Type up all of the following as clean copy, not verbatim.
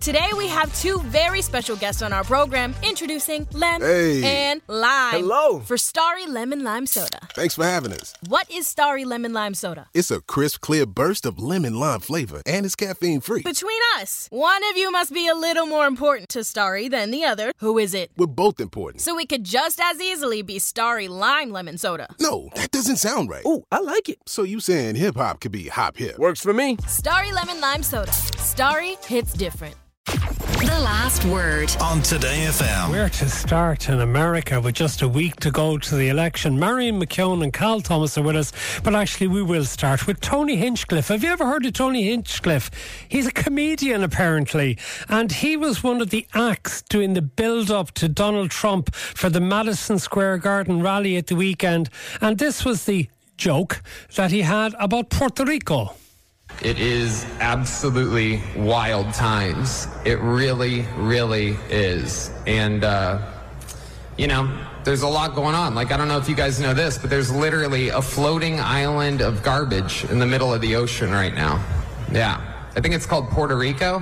Today we have two very special guests on our program, introducing Lem and Lime. Hello. For Starry Lemon Lime Soda. Thanks for having us. What is Starry Lemon Lime Soda? It's a crisp, clear burst of lemon lime flavor, and it's caffeine-free. Between us, one of you must be a little more important to Starry than the other. Who is it? We're both important. So it could just as easily be Starry Lime Lemon Soda. No, that doesn't sound right. Oh, I like it. So you saying hip-hop could be hop-hip? Works for me. Starry Lemon Lime Soda. Starry hits different. The last word on Today FM. Where to start in America with just a week to go to the election? Marion McKeown and Carl Thomas are with us, but actually we will start with Tony Hinchcliffe. Have you ever heard of Tony Hinchcliffe? He's a comedian apparently, and he was one of the acts doing the build-up to Donald Trump for the Madison Square Garden rally at the weekend, and this was the joke that he had about Puerto Rico. It is absolutely wild times. It really, really is. And, there's a lot going on. Like, I don't know if you guys know this, but there's literally a floating island of garbage in the middle of the ocean right now. Yeah. I think it's called Puerto Rico.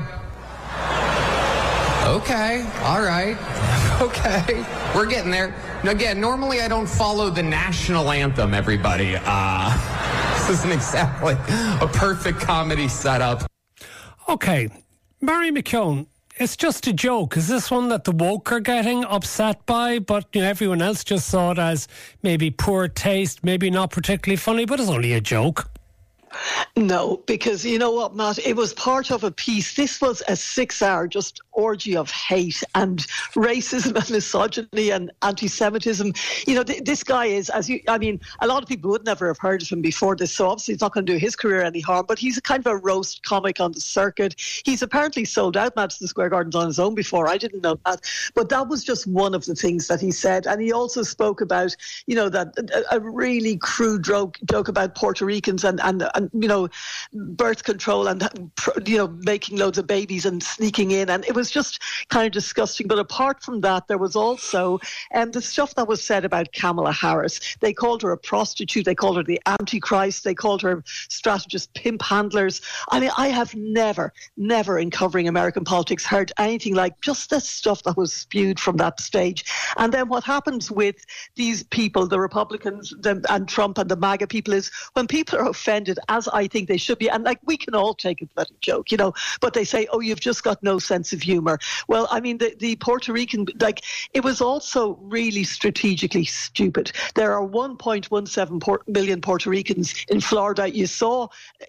Okay. All right. Okay. We're getting there. Now, again, normally I don't follow the national anthem, everybody. This isn't exactly a perfect comedy setup. Okay, Mary McKeown, it's just a joke. Is this one that the woke are getting upset by, but everyone else just saw it as maybe poor taste, maybe not particularly funny, but it's only a joke? No, because you know what, Matt? It was part of a piece. This was a 6-hour just orgy of hate and racism and misogyny and anti-Semitism. This guy is, a lot of people would never have heard of him before this, so obviously it's not going to do his career any harm, but he's a kind of a roast comic on the circuit. He's apparently sold out Madison Square Gardens on his own before. I didn't know that. But that was just one of the things that he said. And he also spoke about, that a really crude joke about Puerto Ricans and birth control and, making loads of babies and sneaking in. And it was just kind of disgusting. But apart from that, there was also the stuff that was said about Kamala Harris. They called her a prostitute. They called her the Antichrist. They called her strategist pimp handlers. I mean, I have never in covering American politics heard anything like just the stuff that was spewed from that stage. And then what happens with these people, the Republicans and Trump and the MAGA people, is when people are offended, as I think they should be, and we can all take a bloody joke, but they say, oh, you've just got no sense of humour. Well, I mean, the Puerto Rican, it was also really strategically stupid. There are 1.17 million Puerto Ricans in Florida. You saw,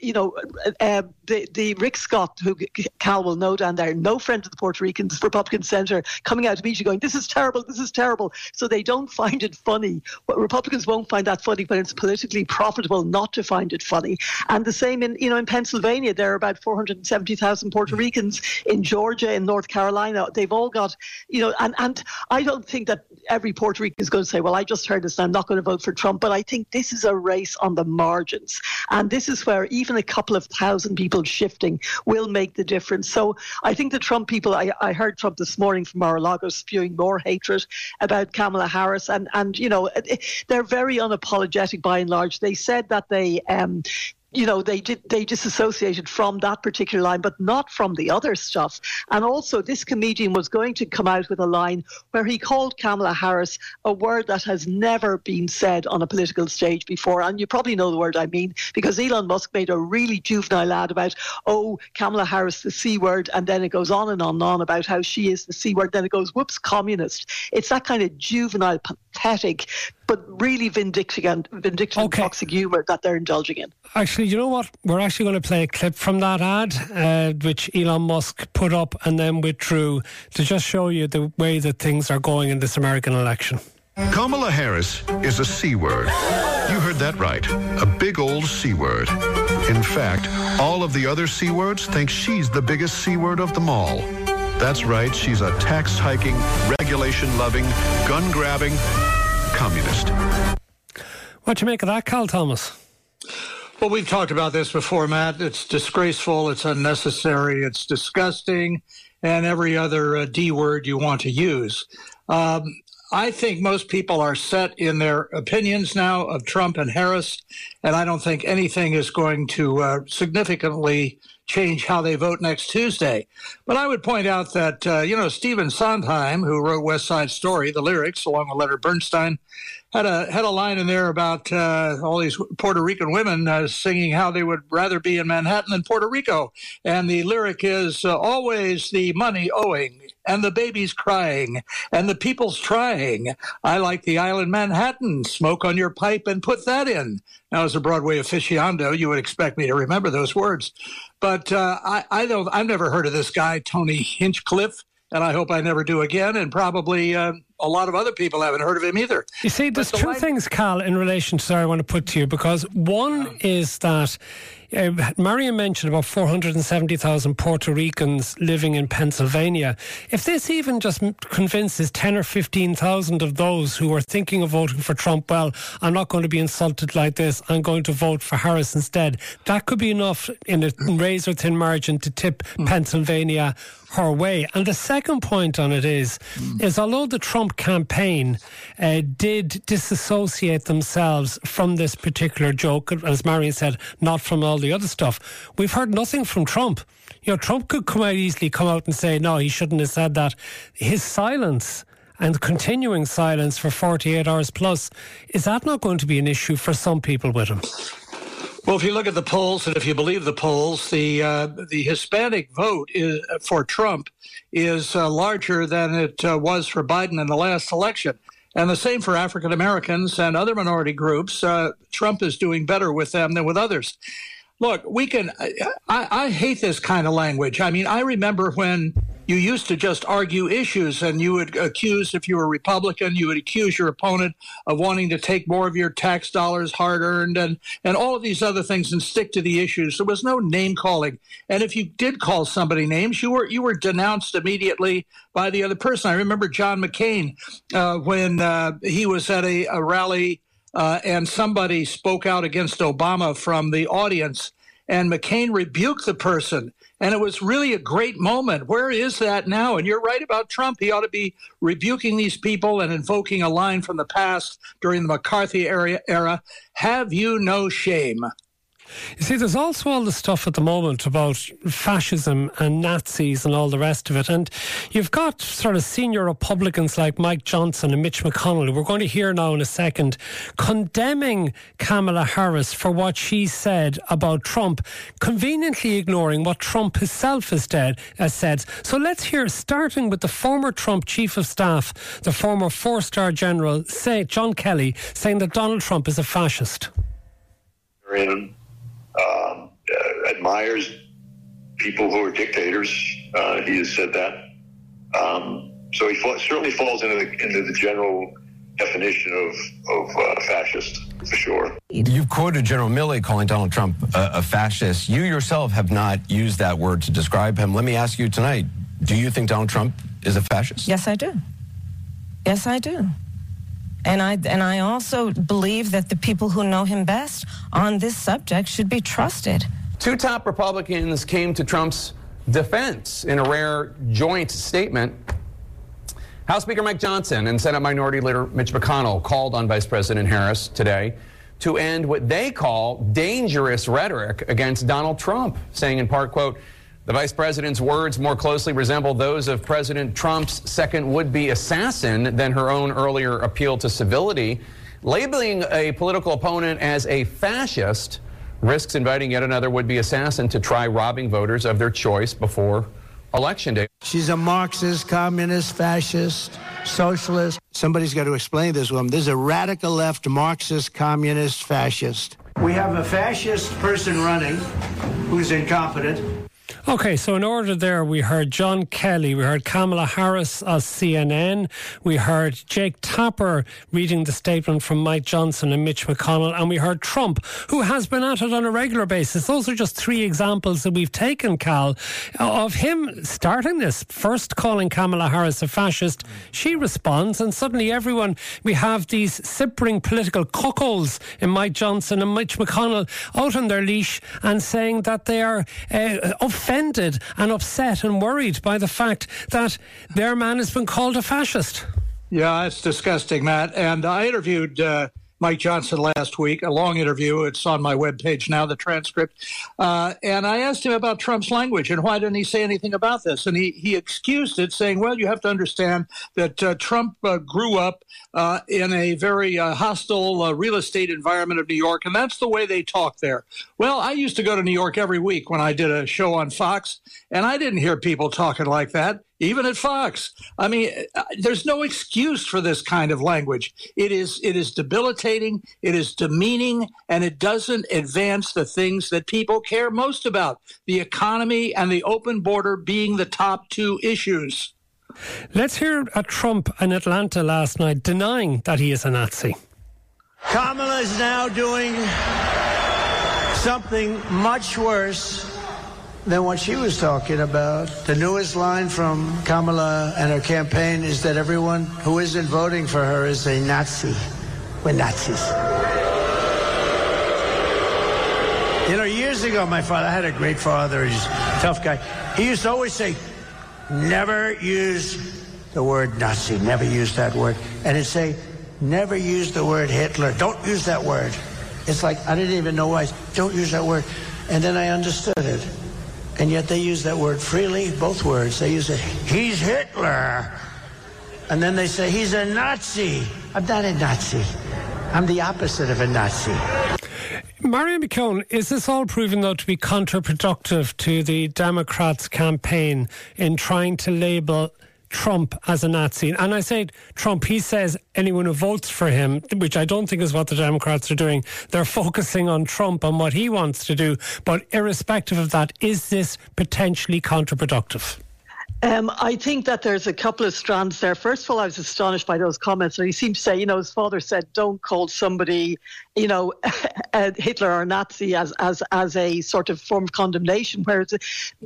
the Rick Scott, who Cal will know down there, no friend of the Puerto Ricans, Republican senator, coming out of media going, this is terrible, this is terrible. So they don't find it funny. Well, Republicans won't find that funny, but it's politically profitable not to find it funny. And the same in Pennsylvania, there are about 470,000 Puerto Ricans. In Georgia, in North Carolina, they've all got, and I don't think that every Puerto Rican is going to say, well, I just heard this and I'm not going to vote for Trump. But I think this is a race on the margins. And this is where even a couple of thousand people shifting will make the difference. So I think the Trump people, I heard Trump this morning from Mar-a-Lago spewing more hatred about Kamala Harris. And they're very unapologetic by and large. They said that they disassociated from that particular line, but not from the other stuff. And also, this comedian was going to come out with a line where he called Kamala Harris a word that has never been said on a political stage before. And you probably know the word I mean, because Elon Musk made a really juvenile ad about, oh, Kamala Harris, the C word, and then it goes on and on and on about how she is the C word. Then it goes, whoops, communist. It's that kind of juvenile, pathetic, but really vindictive and toxic humour that they're indulging in. Actually, you know what? We're actually going to play a clip from that ad, which Elon Musk put up and then withdrew, to just show you the way that things are going in this American election. Kamala Harris is a C word. You heard that right. A big old C word. In fact, all of the other C words think she's the biggest C word of them all. That's right, she's a tax-hiking, regulation-loving, gun-grabbing communist. What do you make of that, Carl Thomas? Well, we've talked about this before, Matt. It's disgraceful, it's unnecessary, it's disgusting, and every other D word you want to use. I think most people are set in their opinions now of Trump and Harris, and I don't think anything is going to significantly change how they vote next Tuesday. But I would point out that, Stephen Sondheim, who wrote West Side Story, the lyrics, along with Leonard Bernstein, had a line in there about all these Puerto Rican women singing how they would rather be in Manhattan than Puerto Rico. And the lyric is always the money owing and the babies crying and the people's trying. I like the island Manhattan. Smoke on your pipe and put that in. Now, as a Broadway aficionado, you would expect me to remember those words. But I've never heard of this guy, Tony Hinchcliffe, and I hope I never do again. And probably a lot of other people haven't heard of him either. You see, there's two things, Cal, in relation to that I want to put to you, because one is that Marion mentioned about 470,000 Puerto Ricans living in Pennsylvania. If this even just convinces 10 or 15,000 of those who are thinking of voting for Trump, well, I'm not going to be insulted like this, I'm going to vote for Harris instead, that could be enough in a razor-thin margin to tip Pennsylvania her way. And the second point on it is although the Trump campaign did disassociate themselves from this particular joke, as Marion said, not from all the other stuff, we've heard nothing from Trump. Trump could easily come out and say, no, he shouldn't have said that. His silence and continuing silence for 48 hours plus, is that not going to be an issue for some people with him? Well, if you look at the polls, and if you believe the polls, the Hispanic vote for Trump is larger than it was for Biden in the last election. And the same for African Americans and other minority groups. Trump is doing better with them than with others. Look, I hate this kind of language. I mean, I remember when you used to just argue issues, and you would accuse, if you were Republican, you would accuse your opponent of wanting to take more of your tax dollars, hard-earned, and all of these other things, and stick to the issues. There was no name-calling. And if you did call somebody names, you were denounced immediately by the other person. I remember John McCain when he was at a rally and somebody spoke out against Obama from the audience, and McCain rebuked the person. And it was really a great moment. Where is that now? And you're right about Trump. He ought to be rebuking these people and invoking a line from the past during the McCarthy era. Have you no shame? You see, there's also all the stuff at the moment about fascism and Nazis and all the rest of it. And you've got sort of senior Republicans like Mike Johnson and Mitch McConnell, who we're going to hear now in a second, condemning Kamala Harris for what she said about Trump, conveniently ignoring what Trump himself has said. So let's hear, starting with the former Trump chief of staff, the former four-star general, John Kelly, saying that Donald Trump is a fascist. Admires people who are dictators. He has said that. So he certainly falls into the general definition of fascist, for sure. You've quoted General Milley calling Donald Trump a fascist. You yourself have not used that word to describe him. Let me ask you tonight, do you think Donald Trump is a fascist? Yes, I do. Yes, I do. And I also believe that the people who know him best on this subject should be trusted. Two top Republicans came to Trump's defense in a rare joint statement. House Speaker Mike Johnson and Senate Minority Leader Mitch McConnell called on Vice President Harris today to end what they call dangerous rhetoric against Donald Trump, saying in part, quote, "The vice president's words more closely resemble those of President Trump's second would-be assassin than her own earlier appeal to civility. Labeling a political opponent as a fascist risks inviting yet another would-be assassin to try robbing voters of their choice before Election Day." She's a Marxist, communist, fascist, socialist. Somebody's got to explain this to them. There's a radical left Marxist, communist, fascist. We have a fascist person running who's incompetent. Okay, so in order there, we heard John Kelly, we heard Kamala Harris of CNN, we heard Jake Tapper reading the statement from Mike Johnson and Mitch McConnell, and we heard Trump, who has been at it on a regular basis. Those are just three examples that we've taken, Cal, of him starting this. First calling Kamala Harris a fascist, she responds, and suddenly we have these simpering political cuckolds in Mike Johnson and Mitch McConnell out on their leash and saying that they are offended and upset and worried by the fact that their man has been called a fascist. Yeah, it's disgusting, Matt. And I interviewed Mike Johnson last week, a long interview. It's on my webpage now, the transcript. And I asked him about Trump's language and why didn't he say anything about this? And he excused it, saying, well, you have to understand that Trump grew up in a very hostile real estate environment of New York, and that's the way they talk there. Well, I used to go to New York every week when I did a show on Fox, and I didn't hear people talking like that, even at Fox. I mean, there's no excuse for this kind of language. It is debilitating, it is demeaning, and it doesn't advance the things that people care most about, the economy and the open border being the top two issues. Let's hear Trump in Atlanta last night denying that he is a Nazi. Kamala is now doing something much worse than what she was talking about. The newest line from Kamala and her campaign is that everyone who isn't voting for her is a Nazi. We're Nazis. You know, years ago, my father, I had a great father, he's a tough guy. He used to always say, never use the word Nazi, never use that word. And he'd say, never use the word Hitler, don't use that word. It's like, I didn't even know why, don't use that word. And then I understood it. And yet they use that word freely, both words. They use it, he's Hitler. And then they say, he's a Nazi. I'm not a Nazi. I'm the opposite of a Nazi. Marion McKeown, is this all proven, though, to be counterproductive to the Democrats' campaign in trying to label Trump as a Nazi? And I say Trump, he says anyone who votes for him, which I don't think is what the Democrats are doing. They're focusing on Trump and what he wants to do. But irrespective of that, is this potentially counterproductive? I think that there's a couple of strands there. First of all, I was astonished by those comments. And he seemed to say, you know, his father said, don't call somebody, you know, Hitler or Nazi as a sort of form of condemnation. Whereas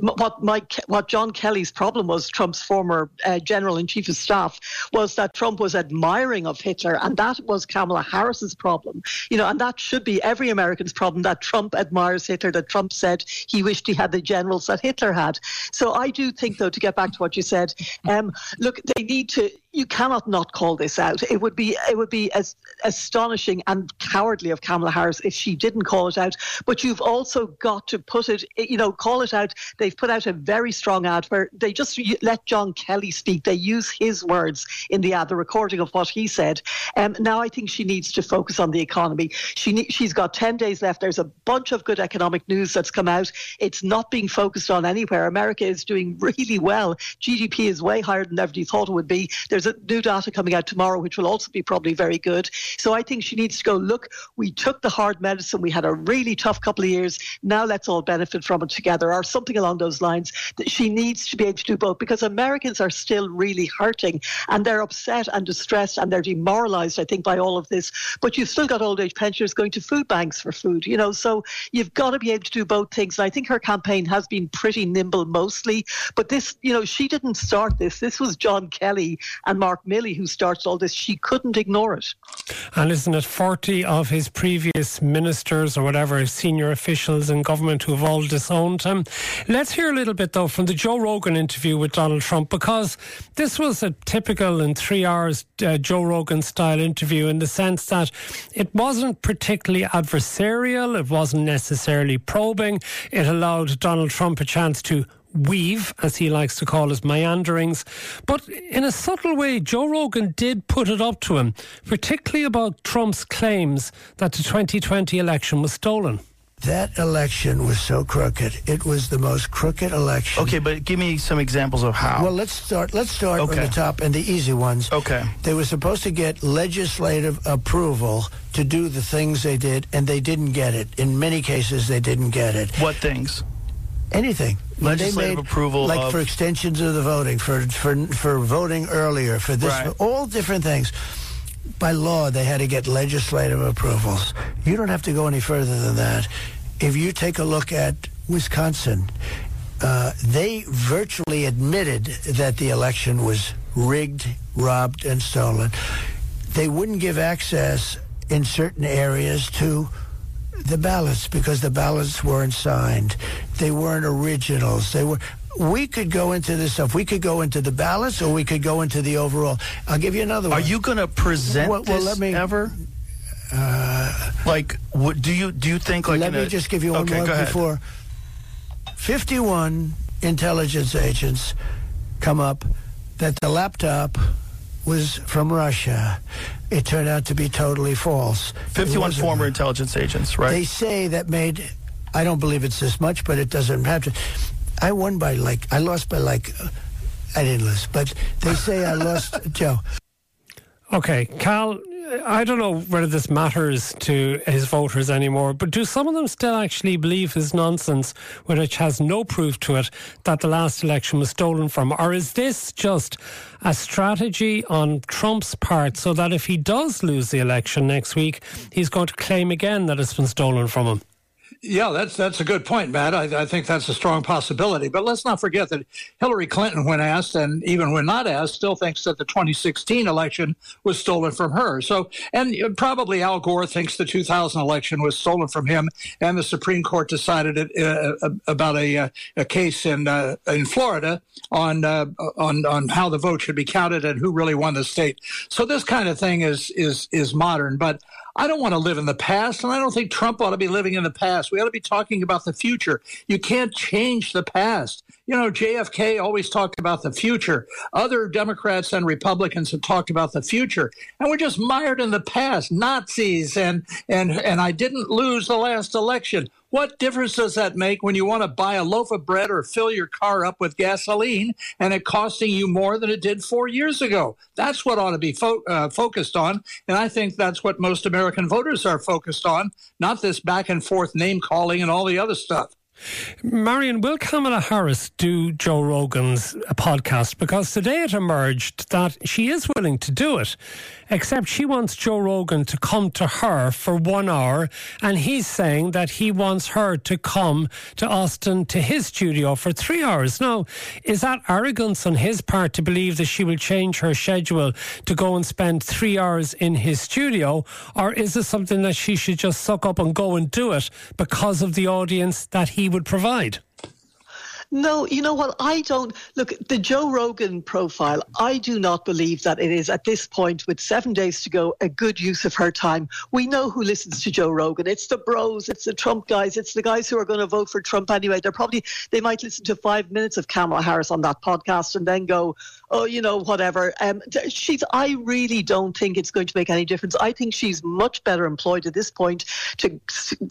what John Kelly's problem was, Trump's former general and chief of staff, was that Trump was admiring of Hitler. And that was Kamala Harris's problem. You know, and that should be every American's problem, that Trump admires Hitler, that Trump said he wished he had the generals that Hitler had. So I do think, though, to get back to what you said, look, they need to. You cannot not call this out. It would be as astonishing and cowardly of Kamala Harris if she didn't call it out. But you've also got to put it, you know, call it out. They've put out a very strong ad where they just let John Kelly speak. They use his words in the ad, the recording of what he said. Now I think she needs to focus on the economy. She's got 10 days left. There's a bunch of good economic news that's come out. It's not being focused on anywhere. America is doing really well. GDP is way higher than everybody thought it would be. There's a new data coming out tomorrow, which will also be probably very good. So I think she needs to go, look, we took the hard medicine. We had a really tough couple of years. Now let's all benefit from it together, or something along those lines. She needs to be able to do both, because Americans are still really hurting and they're upset and distressed and they're demoralised, I think, by all of this. But you've still got old age pensioners going to food banks for food, you know, so you've got to be able to do both things. And I think her campaign has been pretty nimble mostly. But this, you know, she didn't start this. This was John Kelly and Mark Milley who started all this. She couldn't ignore it. And isn't it 40 of his previous ministers or whatever, senior officials in government who have all disowned him? Let's hear a little bit, though, from the Joe Rogan interview with Donald Trump, because this was a typical in 3 hours Joe Rogan style interview, in the sense that it wasn't particularly adversarial, it wasn't necessarily probing. It allowed Donald Trump a chance to weave, as he likes to call his meanderings. But in a subtle way, Joe Rogan did put it up to him, particularly about Trump's claims that the 2020 election was stolen. That election was so crooked. It was the most crooked election. Okay, but give me some examples of how. Well, let's start from the top and the easy ones. Okay. They were supposed to get legislative approval to do the things they did, and they didn't get it. In many cases, they didn't get it. What things? Anything. Legislative approval, like of... for extensions of the voting, for voting earlier, for this, right. For all different things. By law, they had to get legislative approvals. You don't have to go any further than that. If you take a look at Wisconsin, they virtually admitted that the election was rigged, robbed, and stolen. They wouldn't give access in certain areas to the ballots because the ballots weren't signed. They weren't originals. We could go into this stuff. We could go into the ballots, or we could go into the overall. I'll give you another one. Are you going to present this ever? do you think like? Let me just give you one more before. 51 intelligence agents come up that the laptop was from Russia. It turned out to be totally false. 51 former intelligence agents, right? They say that made, I don't believe it's this much, but it doesn't have to. I lost by I didn't lose, but they say I lost, Joe. Okay, Cal, I don't know whether this matters to his voters anymore, but do some of them still actually believe his nonsense, which has no proof to it, that the last election was stolen from? Or is this just a strategy on Trump's part so that if he does lose the election next week, he's going to claim again that it's been stolen from him? Yeah, that's a good point, Matt. I think that's a strong possibility. But let's not forget that Hillary Clinton, when asked, and even when not asked, still thinks that the 2016 election was stolen from her. So, and probably Al Gore thinks the 2000 election was stolen from him, and the Supreme Court decided about a case in Florida on how the vote should be counted and who really won the state. So this kind of thing is modern, but I don't want to live in the past, and I don't think Trump ought to be living in the past. We ought to be talking about the future. You can't change the past. You know, JFK always talked about the future. Other Democrats and Republicans have talked about the future, and we're just mired in the past. Nazis, and I didn't lose the last election. What difference does that make when you want to buy a loaf of bread or fill your car up with gasoline and it costing you more than it did 4 years ago? That's what ought to be focused on. And I think that's what most American voters are focused on, not this back and forth name calling and all the other stuff. Marion, will Kamala Harris do Joe Rogan's podcast? Because today it emerged that she is willing to do it, except she wants Joe Rogan to come to her for 1 hour, and he's saying that he wants her to come to Austin to his studio for 3 hours. Now, is that arrogance on his part to believe that she will change her schedule to go and spend 3 hours in his studio, or is it something that she should just suck up and go and do it because of the audience that he would provide? No, you know what? I don't look the Joe Rogan profile. I do not believe that it is at this point, with 7 days to go, a good use of her time. We know who listens to Joe Rogan. It's the bros, it's the Trump guys, it's the guys who are going to vote for Trump anyway. They might listen to 5 minutes of Kamala Harris on that podcast and then go, oh, you know, whatever. I really don't think it's going to make any difference. I think she's much better employed at this point to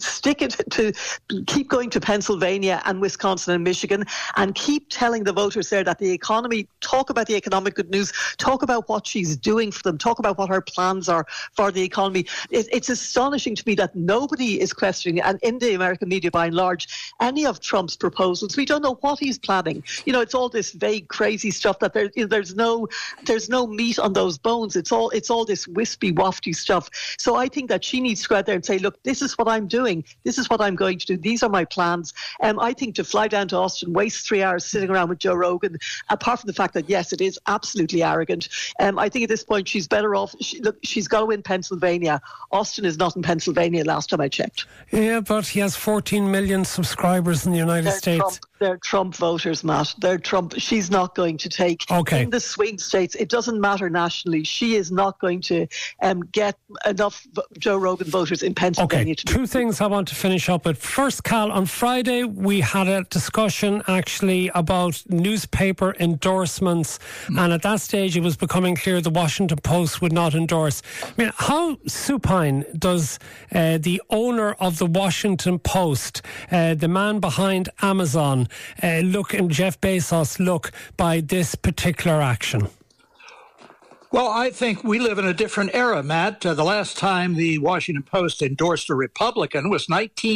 keep going to Pennsylvania and Wisconsin and Michigan and keep telling the voters there that the economy, talk about the economic good news, talk about what she's doing for them, talk about what her plans are for the economy. It's astonishing to me that nobody is questioning, and in the American media by and large, any of Trump's proposals. We don't know what he's planning. You know, it's all this vague, crazy stuff that there's no meat on those bones. It's all this wispy, wafty stuff. So I think that she needs to go out there and say, look, this is what I'm doing. This is what I'm going to do. These are my plans. I think to fly down to Austin, waste 3 hours sitting around with Joe Rogan, apart from the fact that, yes, it is absolutely arrogant. I think at this point she's better off. She's got to win Pennsylvania. Austin is not in Pennsylvania last time I checked. Yeah, but he has 14 million subscribers in the United States. They're Trump voters, Matt. They're Trump. She's not going to take in the swing states. It doesn't matter nationally. She is not going to get enough Joe Rogan voters in Pennsylvania. Okay, two things I want to finish up with. First, Cal, on Friday we had a discussion actually about newspaper endorsements, and at that stage it was becoming clear the Washington Post would not endorse. I mean, how supine does the owner of the Washington Post, the man behind Amazon, and Jeff Bezos look by this particular action? Well, I think we live in a different era, Matt. The last time the Washington Post endorsed a Republican was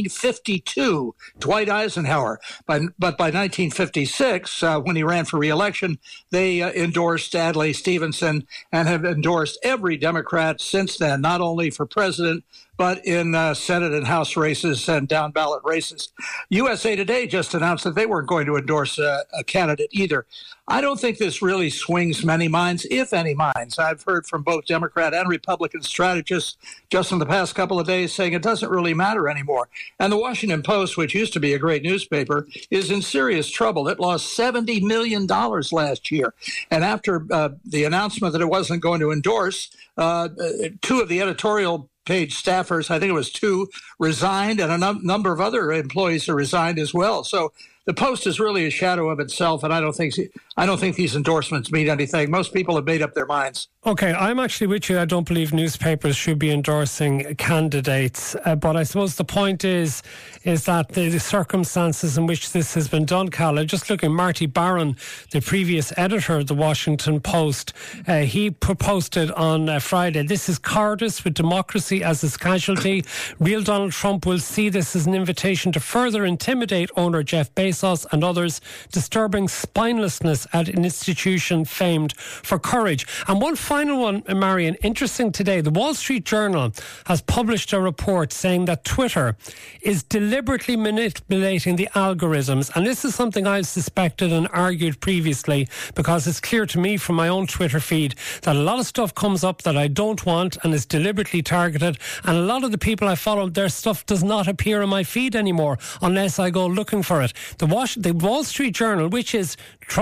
1952, Dwight Eisenhower. But by 1956, when he ran for re-election, they endorsed Adlai Stevenson and have endorsed every Democrat since then, not only for president, but in Senate and House races and down-ballot races. USA Today just announced that they weren't going to endorse a candidate either. I don't think this really swings many minds, if any minds. I've heard from both Democrat and Republican strategists just in the past couple of days saying it doesn't really matter anymore. And the Washington Post, which used to be a great newspaper, is in serious trouble. It lost $70 million last year. And after the announcement that it wasn't going to endorse, two of the editorial paid staffers, I think it was 2, resigned, and a number of other employees are resigned as well. So the Post is really a shadow of itself, and I don't think these endorsements mean anything. Most people have made up their minds. Okay, I'm actually with you. I don't believe newspapers should be endorsing candidates. But I suppose the point is that the circumstances in which this has been done, Cal, just looking, Marty Barron, the previous editor of the Washington Post, he posted on Friday, "This is cowardice with democracy as its casualty. Real Donald Trump will see this as an invitation to further intimidate owner Jeff Bezos and others, disturbing spinelessness at an institution famed for courage." And one final one, Marion, interesting today. The Wall Street Journal has published a report saying that Twitter is deliberately manipulating the algorithms. And this is something I've suspected and argued previously, because it's clear to me from my own Twitter feed that a lot of stuff comes up that I don't want and is deliberately targeted. And a lot of the people I follow, their stuff does not appear in my feed anymore unless I go looking for it. The Wall Street Journal, which is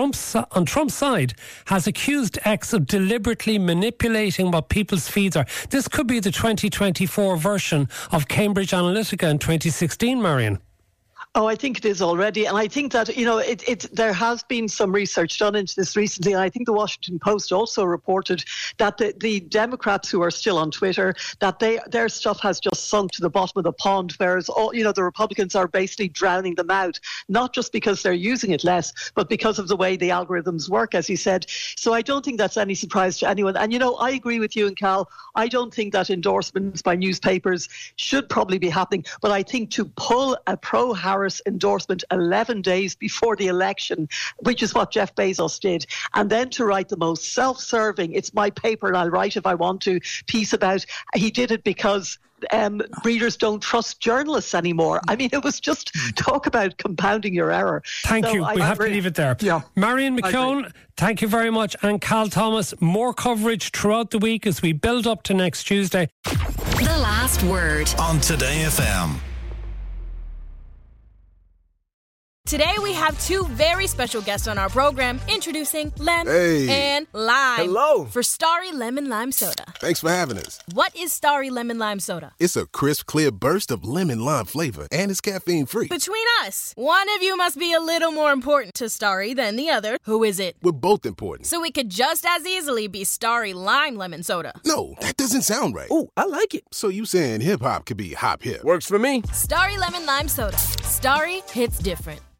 on Trump's side, has accused X of deliberately manipulating what people's feeds are. This could be the 2024 version of Cambridge Analytica in 2016, Marion. Oh, I think it is already. And I think that, there has been some research done into this recently. And I think the Washington Post also reported that the Democrats who are still on Twitter, that their stuff has just sunk to the bottom of the pond, whereas the Republicans are basically drowning them out, not just because they're using it less, but because of the way the algorithms work, as you said. So I don't think that's any surprise to anyone. And, I agree with you and Cal. I don't think that endorsements by newspapers should probably be happening. But I think to pull a pro-Harris endorsement 11 days before the election, which is what Jeff Bezos did, and then to write the most self-serving, "It's my paper and I'll write if I want to," piece about, he did it because readers don't trust journalists anymore. I mean, it was just talk about compounding your error. Thank you. We have to leave it there. Yeah. Marion McKeown, thank you very much. And Cal Thomas, more coverage throughout the week as we build up to next Tuesday. The Last Word on Today FM. Today we have 2 very special guests on our program, introducing Lem and Lime. Hello. For Starry Lemon Lime Soda. Thanks for having us. What is Starry Lemon Lime Soda? It's a crisp, clear burst of lemon lime flavor, and it's caffeine-free. Between us, one of you must be a little more important to Starry than the other. Who is it? We're both important. So it could just as easily be Starry Lime Lemon Soda. No, that doesn't sound right. Oh, I like it. So you saying hip-hop could be hop-hip? Works for me. Starry Lemon Lime Soda. Starry hits different.